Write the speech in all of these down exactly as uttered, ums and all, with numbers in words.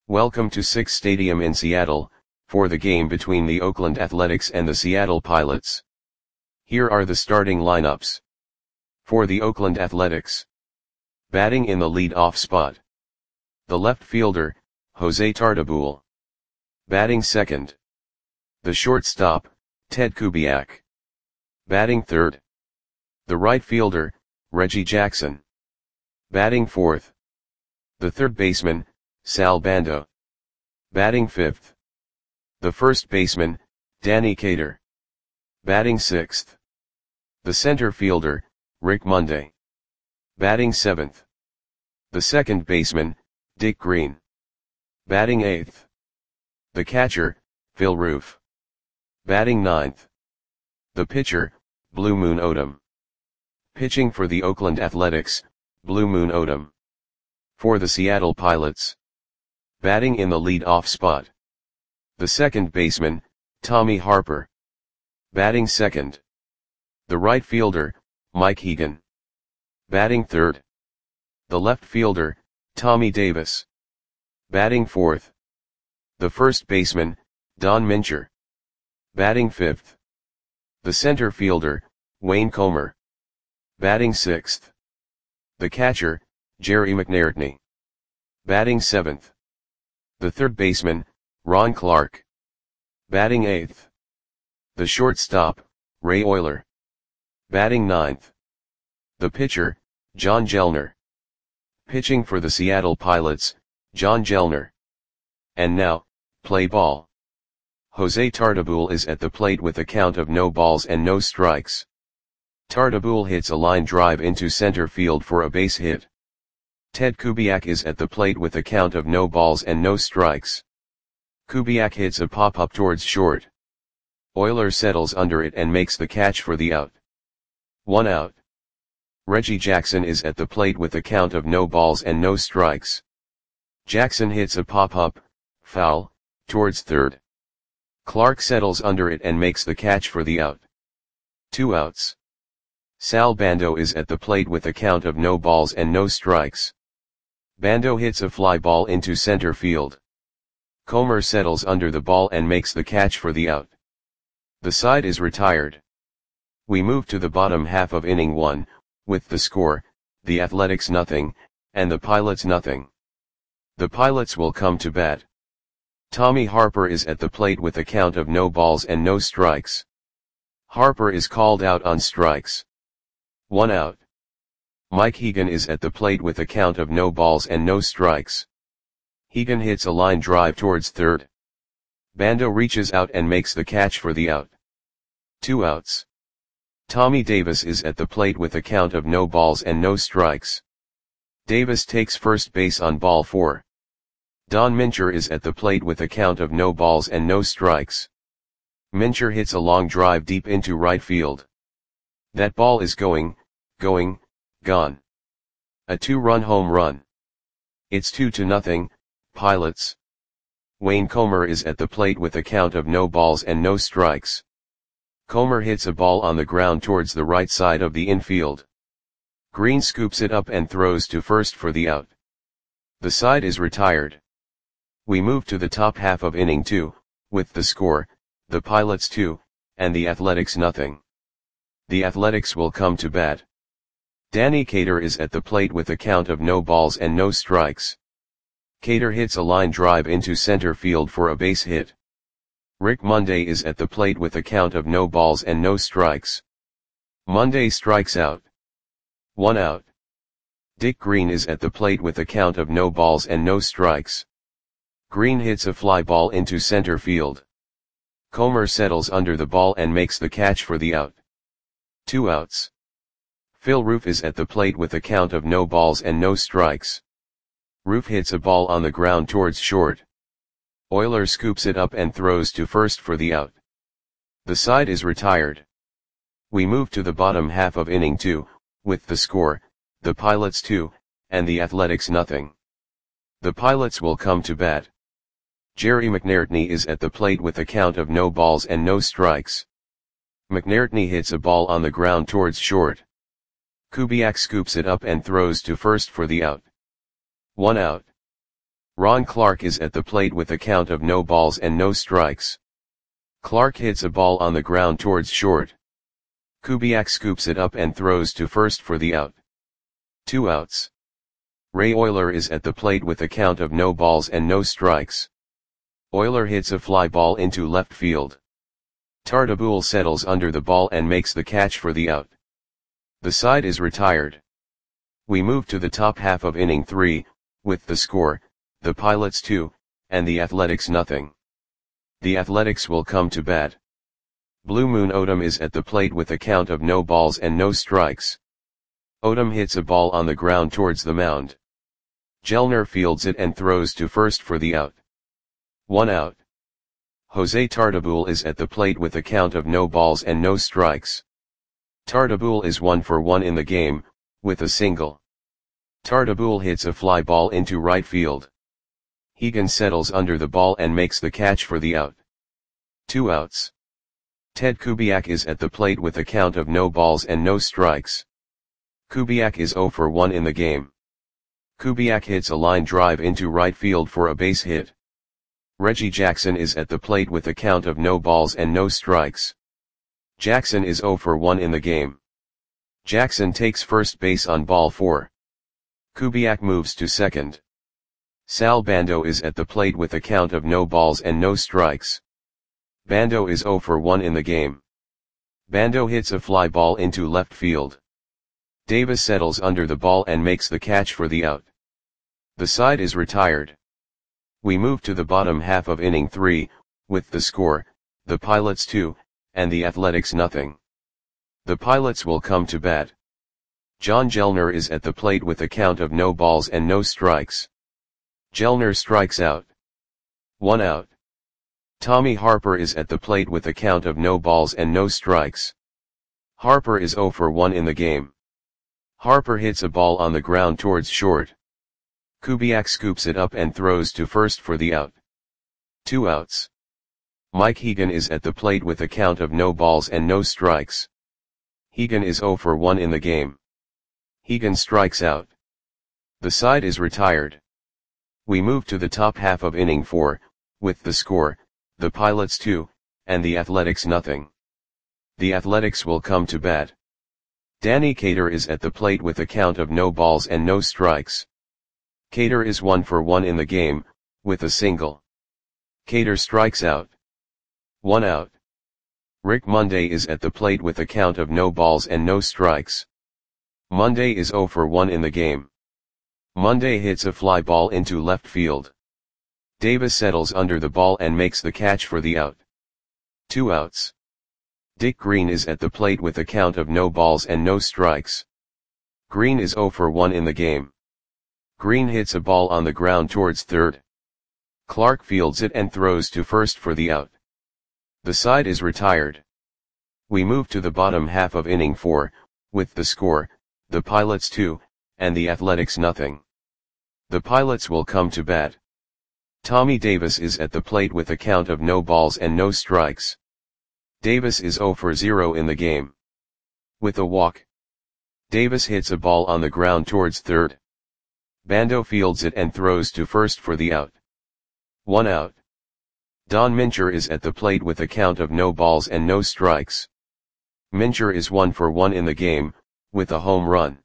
Welcome to Sick's Stadium in Seattle, for the game between the Oakland Athletics and the Seattle Pilots. Here are the starting lineups. For the Oakland Athletics. Batting in the lead-off spot. The left fielder, Jose Tartabull. Batting second. The shortstop, Ted Kubiak. Batting third. The right fielder, Reggie Jackson. Batting fourth. The third baseman, Sal Bando. Batting fifth. The first baseman, Danny Cater. Batting sixth. The center fielder, Rick Monday. Batting seventh. The second baseman, Dick Green. Batting eighth. The catcher, Phil Roof. Batting ninth. The pitcher, Blue Moon Odom. Pitching for the Oakland Athletics, Blue Moon Odom. For the Seattle Pilots. Batting in the lead-off spot. The second baseman, Tommy Harper. Batting second. The right fielder, Mike Hegan. Batting third. The left fielder, Tommy Davis. Batting fourth. The first baseman, Don Mincher. Batting fifth. The center fielder, Wayne Comer. Batting sixth. The catcher, Jerry McNairtney. Batting seventh. The third baseman, Ron Clark. Batting eighth. The shortstop, Ray Oyler. Batting ninth. The pitcher, John Gellner. Pitching for the Seattle Pilots, John Gellner. And now, play ball. Jose Tartabull is at the plate with a count of no balls and no strikes. Tartabull hits a line drive into center field for a base hit. Ted Kubiak is at the plate with a count of no balls and no strikes. Kubiak hits a pop-up towards short. Oyler settles under it and makes the catch for the out. One out. Reggie Jackson is at the plate with a count of no balls and no strikes. Jackson hits a pop-up, foul, towards third. Clark settles under it and makes the catch for the out. Two outs. Sal Bando is at the plate with a count of no balls and no strikes. Bando hits a fly ball into center field. Comer settles under the ball and makes the catch for the out. The side is retired. We move to the bottom half of inning one, with the score, the Athletics nothing, and the Pilots nothing. The Pilots will come to bat. Tommy Harper is at the plate with a count of no balls and no strikes. Harper is called out on strikes. One out. Mike Hegan is at the plate with a count of no balls and no strikes. Hegan hits a line drive towards third. Bando reaches out and makes the catch for the out. Two outs. Tommy Davis is at the plate with a count of no balls and no strikes. Davis takes first base on ball four. Don Mincher is at the plate with a count of no balls and no strikes. Mincher hits a long drive deep into right field. That ball is going, going, gone. A two-run home run. It's two to nothing, Pilots. Wayne Comer is at the plate with a count of no balls and no strikes. Comer hits a ball on the ground towards the right side of the infield. Green scoops it up and throws to first for the out. The side is retired. We move to the top half of inning two, with the score, the Pilots two, and the Athletics nothing. The Athletics will come to bat. Danny Cater is at the plate with a count of no balls and no strikes. Cater hits a line drive into center field for a base hit. Rick Monday is at the plate with a count of no balls and no strikes. Monday strikes out. One out. Dick Green is at the plate with a count of no balls and no strikes. Green hits a fly ball into center field. Comer settles under the ball and makes the catch for the out. Two outs. Phil Roof is at the plate with a count of no balls and no strikes. Roof hits a ball on the ground towards short. Oyler scoops it up and throws to first for the out. The side is retired. We move to the bottom half of inning two, with the score, the Pilots two, and the Athletics nothing. The Pilots will come to bat. Jerry McNairtney is at the plate with a count of no balls and no strikes. McNairtney hits a ball on the ground towards short. Kubiak scoops it up and throws to first for the out. One out. Ron Clark is at the plate with a count of no balls and no strikes. Clark hits a ball on the ground towards short. Kubiak scoops it up and throws to first for the out. Two outs. Ray Oyler is at the plate with a count of no balls and no strikes. Oyler hits a fly ball into left field. Tartabull settles under the ball and makes the catch for the out. The side is retired. We move to the top half of inning three, with the score, the Pilots two, and the Athletics nothing. The Athletics will come to bat. Blue Moon Odom is at the plate with a count of no balls and no strikes. Odom hits a ball on the ground towards the mound. Gellner fields it and throws to first for the out. One out. Jose Tartabull is at the plate with a count of no balls and no strikes. Tartabull is one for one in the game, with a single. Tartabull hits a fly ball into right field. Hegan settles under the ball and makes the catch for the out. Two outs. Ted Kubiak is at the plate with a count of no balls and no strikes. Kubiak is zero for one in the game. Kubiak hits a line drive into right field for a base hit. Reggie Jackson is at the plate with a count of no balls and no strikes. Jackson is zero for one in the game. Jackson takes first base on ball four. Kubiak moves to second. Sal Bando is at the plate with a count of no balls and no strikes. Bando is zero for one in the game. Bando hits a fly ball into left field. Davis settles under the ball and makes the catch for the out. The side is retired. We move to the bottom half of inning three, with the score, the Pilots two, and the Athletics nothing. The Pilots will come to bat. John Gellner is at the plate with a count of no balls and no strikes. Gellner strikes out. One out. Tommy Harper is at the plate with a count of no balls and no strikes. Harper is zero for one in the game. Harper hits a ball on the ground towards short. Kubiak scoops it up and throws to first for the out. Two outs. Mike Hegan is at the plate with a count of no balls and no strikes. Hegan is zero for one in the game. Hegan strikes out. The side is retired. We move to the top half of inning four, with the score, the Pilots two, and the Athletics nothing. The Athletics will come to bat. Danny Cater is at the plate with a count of no balls and no strikes. Cater is one for one in the game, with a single. Cater strikes out. One out. Rick Monday is at the plate with a count of no balls and no strikes. Monday is zero for one in the game. Monday hits a fly ball into left field. Davis settles under the ball and makes the catch for the out. Two outs. Dick Green is at the plate with a count of no balls and no strikes. Green is zero for one in the game. Green hits a ball on the ground towards third. Clark fields it and throws to first for the out. The side is retired. We move to the bottom half of inning four, with the score, the Pilots two, and the Athletics nothing. The Pilots will come to bat. Tommy Davis is at the plate with a count of no balls and no strikes. Davis is zero for zero in the game. With a walk. Davis hits a ball on the ground towards third. Bando fields it and throws to first for the out. One out. Don Mincher is at the plate with a count of no balls and no strikes. Mincher is one for one in the game, with a home run.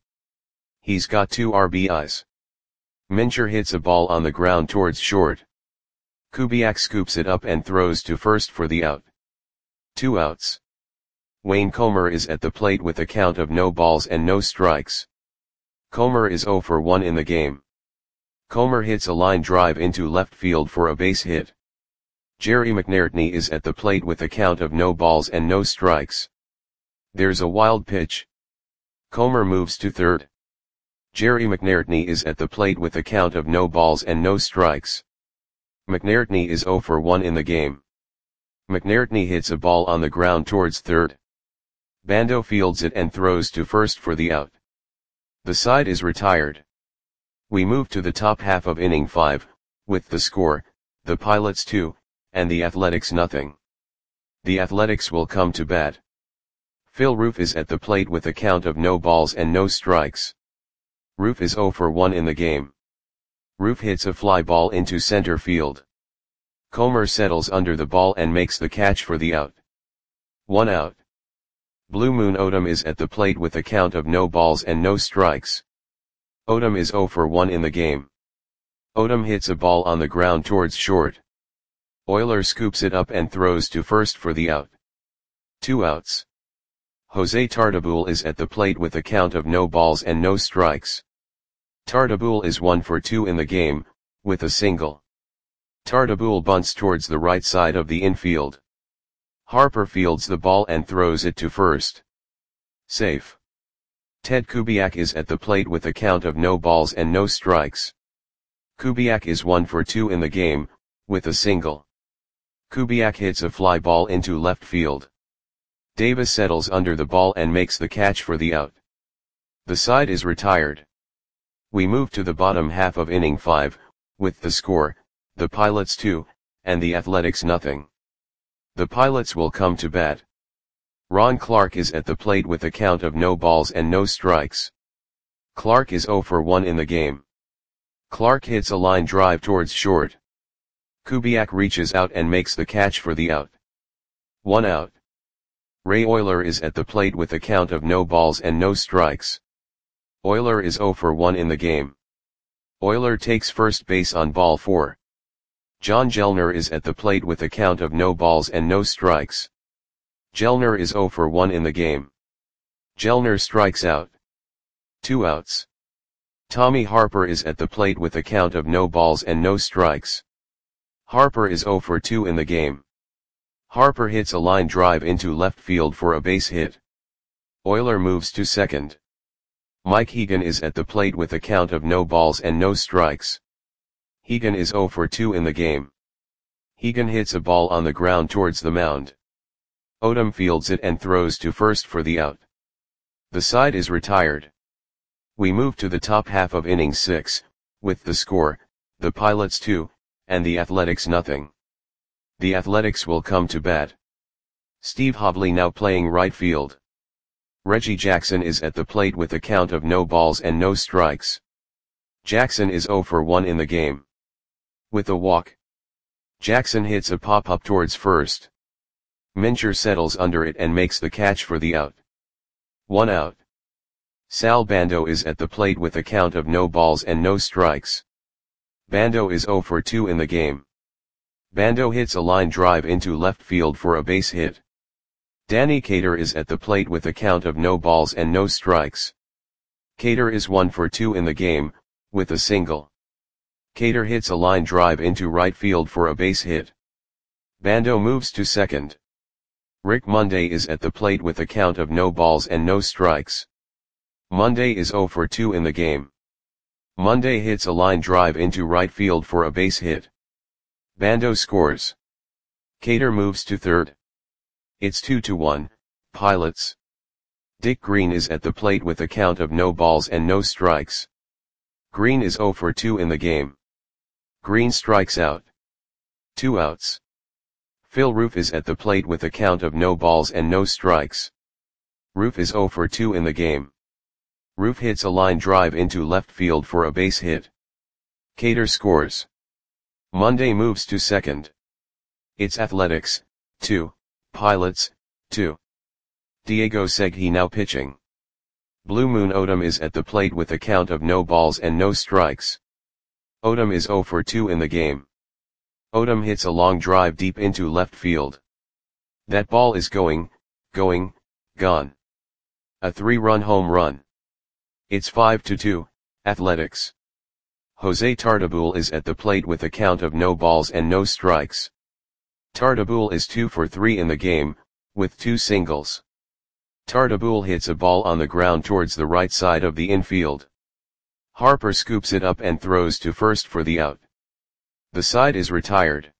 He's got two R B Is. Mincher hits a ball on the ground towards short. Kubiak scoops it up and throws to first for the out. Two outs. Wayne Comer is at the plate with a count of no balls and no strikes. Comer is zero for one in the game. Comer hits a line drive into left field for a base hit. Jerry McNairtney is at the plate with a count of no balls and no strikes. There's a wild pitch. Comer moves to third. Jerry McNairtney is at the plate with a count of no balls and no strikes. McNairtney is zero for one in the game. McNairtney hits a ball on the ground towards third. Bando fields it and throws to first for the out. The side is retired. We move to the top half of inning five, with the score, the Pilots two, and the Athletics nothing. The Athletics will come to bat. Phil Roof is at the plate with a count of no balls and no strikes. Roof is zero for one in the game. Roof hits a fly ball into center field. Comer settles under the ball and makes the catch for the out. One out. Blue Moon Odom is at the plate with a count of no balls and no strikes. Odom is zero for one in the game. Odom hits a ball on the ground towards short. Oyler scoops it up and throws to first for the out. Two outs. Jose Tartabull is at the plate with a count of no balls and no strikes. Tartabull is one for two in the game, with a single. Tartabull bunts towards the right side of the infield. Harper fields the ball and throws it to first. Safe. Ted Kubiak is at the plate with a count of no balls and no strikes. Kubiak is one for two in the game, with a single. Kubiak hits a fly ball into left field. Davis settles under the ball and makes the catch for the out. The side is retired. We move to the bottom half of inning five, with the score, the Pilots two, and the Athletics nothing. The Pilots will come to bat. Ron Clark is at the plate with a count of no balls and no strikes. Clark is zero for one in the game. Clark hits a line drive towards short. Kubiak reaches out and makes the catch for the out. One out. Ray Oyler is at the plate with a count of no balls and no strikes. Oyler is zero for one in the game. Oyler takes first base on ball four. John Gellner is at the plate with a count of no balls and no strikes. Gellner is zero for one in the game. Gellner strikes out. Two outs. Tommy Harper is at the plate with a count of no balls and no strikes. Harper is zero for two in the game. Harper hits a line drive into left field for a base hit. Oyler moves to second. Mike Hegan is at the plate with a count of no balls and no strikes. Hegan is zero for two in the game. Hegan hits a ball on the ground towards the mound. Odom fields it and throws to first for the out. The side is retired. We move to the top half of inning six, with the score, the Pilots two, and the Athletics nothing. The Athletics will come to bat. Steve Hobley now playing right field. Reggie Jackson is at the plate with a count of no balls and no strikes. Jackson is zero for one in the game. With a walk. Jackson hits a pop-up towards first. Mincher settles under it and makes the catch for the out. One out. Sal Bando is at the plate with a count of no balls and no strikes. Bando is zero for two in the game. Bando hits a line drive into left field for a base hit. Danny Cater is at the plate with a count of no balls and no strikes. Cater is one for two in the game, with a single. Cater hits a line drive into right field for a base hit. Bando moves to second. Rick Monday is at the plate with a count of no balls and no strikes. Monday is zero for two in the game. Monday hits a line drive into right field for a base hit. Bando scores. Cater moves to third. It's two to one, Pilots. Dick Green is at the plate with a count of no balls and no strikes. Green is zero for two in the game. Green strikes out. Two outs. Phil Roof is at the plate with a count of no balls and no strikes. Roof is zero for two in the game. Roof hits a line drive into left field for a base hit. Cater scores. Monday moves to second. It's Athletics, two, Pilots, two. Diego Segui now pitching. Blue Moon Odom is at the plate with a count of no balls and no strikes. Odom is zero for two in the game. Odom hits a long drive deep into left field. That ball is going, going, gone. A three-run home run. It's five to two, Athletics. Jose Tartabull is at the plate with a count of no balls and no strikes. Tartabull is two for three in the game, with two singles. Tartabull hits a ball on the ground towards the right side of the infield. Harper scoops it up and throws to first for the out. The side is retired.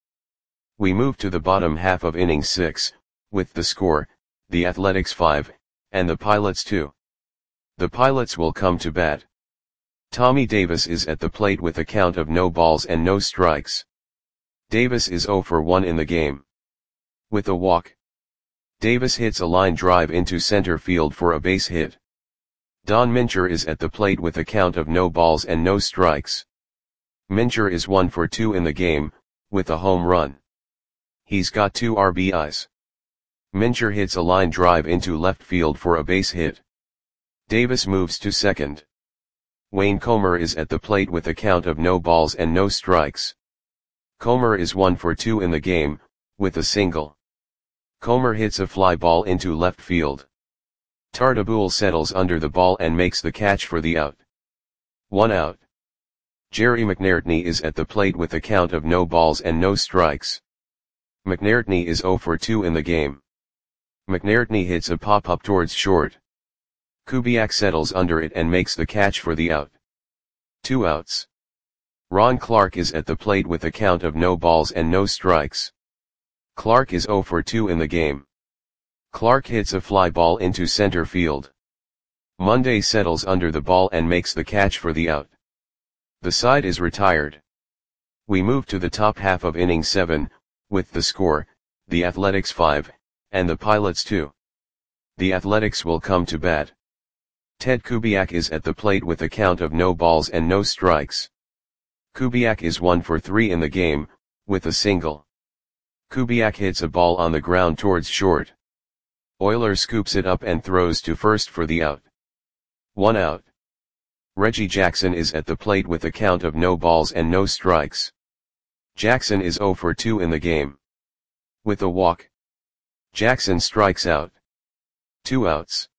We move to the bottom half of inning six, with the score, the Athletics five, and the Pilots two. The Pilots will come to bat. Tommy Davis is at the plate with a count of no balls and no strikes. Davis is zero for one in the game. With a walk. Davis hits a line drive into center field for a base hit. Don Mincher is at the plate with a count of no balls and no strikes. Mincher is one for two in the game, with a home run. He's got two R B Is. Mincher hits a line drive into left field for a base hit. Davis moves to second. Wayne Comer is at the plate with a count of no balls and no strikes. Comer is one for two in the game, with a single. Comer hits a fly ball into left field. Tartabull settles under the ball and makes the catch for the out. One out. Jerry McNairtney is at the plate with a count of no balls and no strikes. McNairtney is zero for two in the game. McNairtney hits a pop-up towards short. Kubiak settles under it and makes the catch for the out. Two outs. Ron Clark is at the plate with a count of no balls and no strikes. Clark is zero for two in the game. Clark hits a fly ball into center field. Monday settles under the ball and makes the catch for the out. The side is retired. We move to the top half of inning seven, with the score, the Athletics five, and the Pilots two. The Athletics will come to bat. Ted Kubiak is at the plate with a count of no balls and no strikes. Kubiak is one for three in the game, with a single. Kubiak hits a ball on the ground towards short. Euler scoops it up and throws to first for the out. One out. Reggie Jackson is at the plate with a count of no balls and no strikes. Jackson is zero for two in the game. With a walk. Jackson strikes out. Two outs.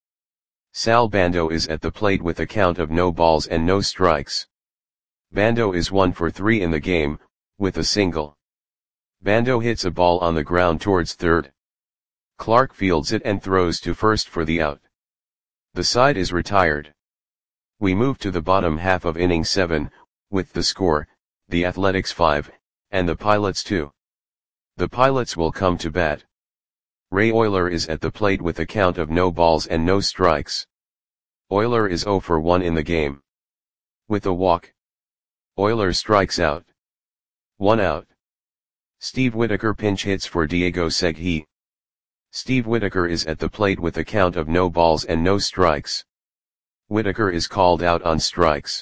Sal Bando is at the plate with a count of no balls and no strikes. Bando is one for three in the game, with a single. Bando hits a ball on the ground towards third. Clark fields it and throws to first for the out. The side is retired. We move to the bottom half of inning seven, with the score, the Athletics five, and the Pilots two. The Pilots will come to bat. Ray Euler is at the plate with a count of no balls and no strikes. Euler is zero for one in the game. With a walk. Euler strikes out. One out. Steve Whitaker pinch hits for Diego Segui. Steve Whitaker is at the plate with a count of no balls and no strikes. Whitaker is called out on strikes.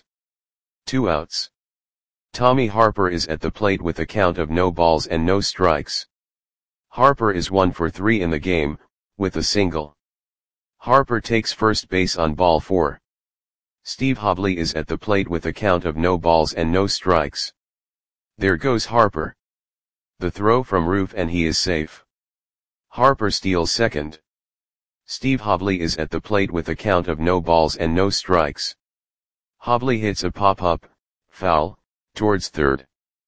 Two outs. Tommy Harper is at the plate with a count of no balls and no strikes. Harper is one for three in the game, with a single. Harper takes first base on ball four. Steve Hobley is at the plate with a count of no balls and no strikes. There goes Harper. The throw from Roof and he is safe. Harper steals second. Steve Hobley is at the plate with a count of no balls and no strikes. Hobley hits a pop-up, foul, towards third.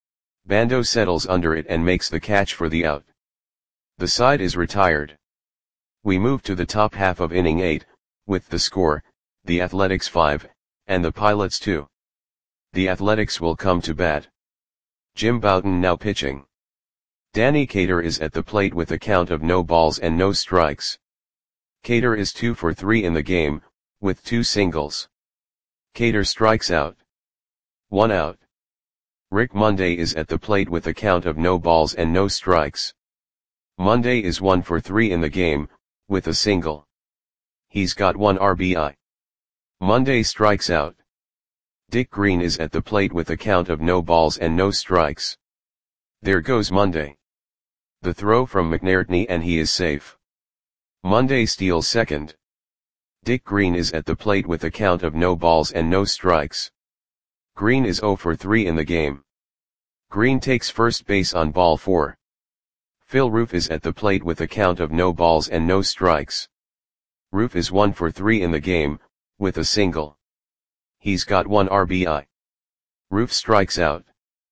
Bando settles under it and makes the catch for the out. The side is retired. We move to the top half of inning eight, with the score, the Athletics five, and the Pilots two. The Athletics will come to bat. Jim Bouton now pitching. Danny Cater is at the plate with a count of no balls and no strikes. Cater is two for three in the game, with two singles. Cater strikes out. One out. Rick Monday is at the plate with a count of no balls and no strikes. Monday is one for three in the game, with a single. He's got one R B I. Monday strikes out. Dick Green is at the plate with a count of no balls and no strikes. There goes Monday. The throw from McNairtney and he is safe. Monday steals second. Dick Green is at the plate with a count of no balls and no strikes. Green is zero for three in the game. Green takes first base on ball four. Phil Roof is at the plate with a count of no balls and no strikes. Roof is one for three in the game, with a single. He's got one R B I. Roof strikes out.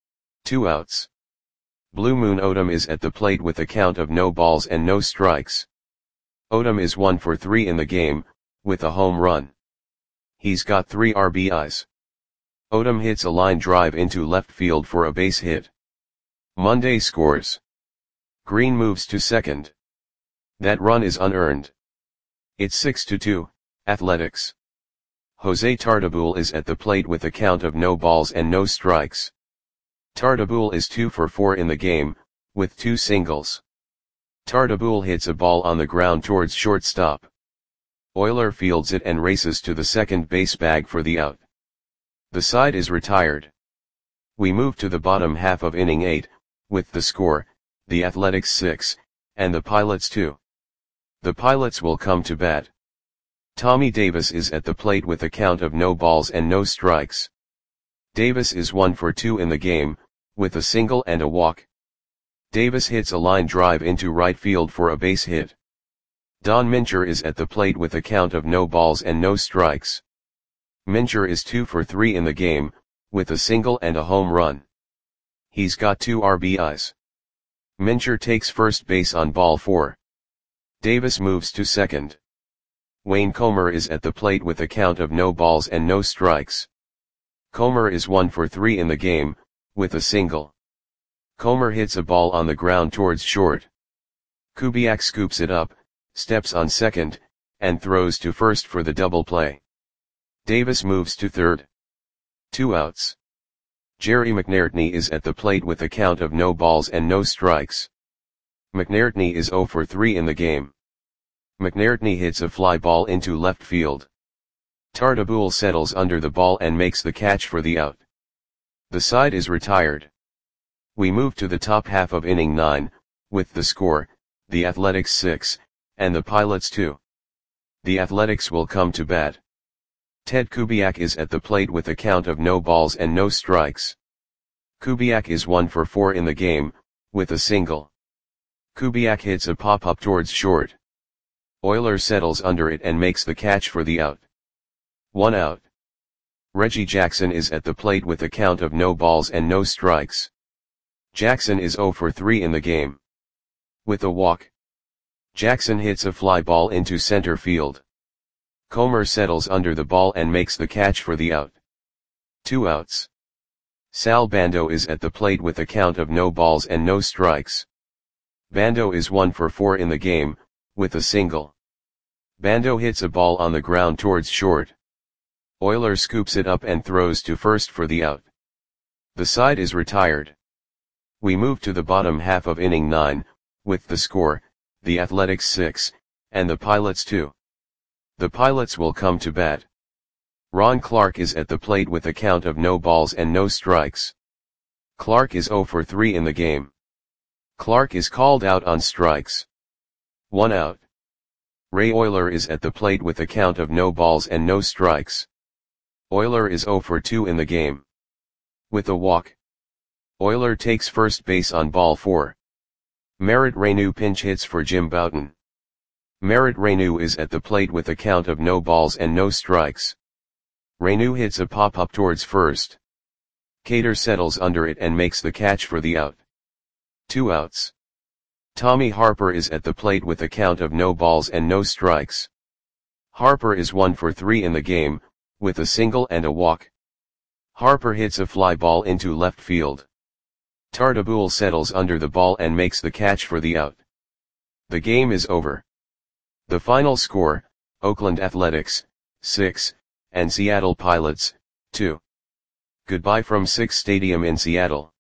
Two outs. Blue Moon Odom is at the plate with a count of no balls and no strikes. Odom is one for three in the game, with a home run. He's got three R B Is. Odom hits a line drive into left field for a base hit. Monday scores. Green moves to second. That run is unearned. It's six to two, Athletics. Jose Tartabull is at the plate with a count of no balls and no strikes. Tartabull is two for four in the game, with two singles. Tartabull hits a ball on the ground towards shortstop. Euler fields it and races to the second base bag for the out. The side is retired. We move to the bottom half of inning eight, with the score, the Athletics six, and the Pilots two. The Pilots will come to bat. Tommy Davis is at the plate with a count of no balls and no strikes. Davis is one for two in the game, with a single and a walk. Davis hits a line drive into right field for a base hit. Don Mincher is at the plate with a count of no balls and no strikes. Mincher is two for three in the game, with a single and a home run. He's got two R B Is. Mincher takes first base on ball four. Davis moves to second. Wayne Comer is at the plate with a count of no balls and no strikes. Comer is one for three in the game, with a single. Comer hits a ball on the ground towards short. Kubiak scoops it up, steps on second, and throws to first for the double play. Davis moves to third. Two outs. Jerry McNairtney is at the plate with a count of no balls and no strikes. McNairtney is zero for three in the game. McNairtney hits a fly ball into left field. Tartabull settles under the ball and makes the catch for the out. The side is retired. We move to the top half of inning nine, with the score, the Athletics six, and the Pilots two. The Athletics will come to bat. Ted Kubiak is at the plate with a count of no balls and no strikes. Kubiak is one for four in the game, with a single. Kubiak hits a pop-up towards short. Euler settles under it and makes the catch for the out. One out. Reggie Jackson is at the plate with a count of no balls and no strikes. Jackson is zero for three in the game. With a walk. Jackson hits a fly ball into center field. Comer settles under the ball and makes the catch for the out. Two outs. Sal Bando is at the plate with a count of no balls and no strikes. Bando is one for four in the game, with a single. Bando hits a ball on the ground towards short. Euler scoops it up and throws to first for the out. The side is retired. We move to the bottom half of inning nine, with the score, the Athletics six, and the Pilots two. The Pilots will come to bat. Ron Clark is at the plate with a count of no balls and no strikes. Clark is zero for three in the game. Clark is called out on strikes. One out. Ray Euler is at the plate with a count of no balls and no strikes. Euler is zero for two in the game. With a walk. Euler takes first base on ball four. Merritt Renew pinch hits for Jim Bouton. Merritt Renew is at the plate with a count of no balls and no strikes. Renew hits a pop-up towards first. Cater settles under it and makes the catch for the out. Two outs. Tommy Harper is at the plate with a count of no balls and no strikes. Harper is one for three in the game, with a single and a walk. Harper hits a fly ball into left field. Tartabull settles under the ball and makes the catch for the out. The game is over. The final score, Oakland Athletics, six, and Seattle Pilots, two. Goodbye from Sick's Stadium in Seattle.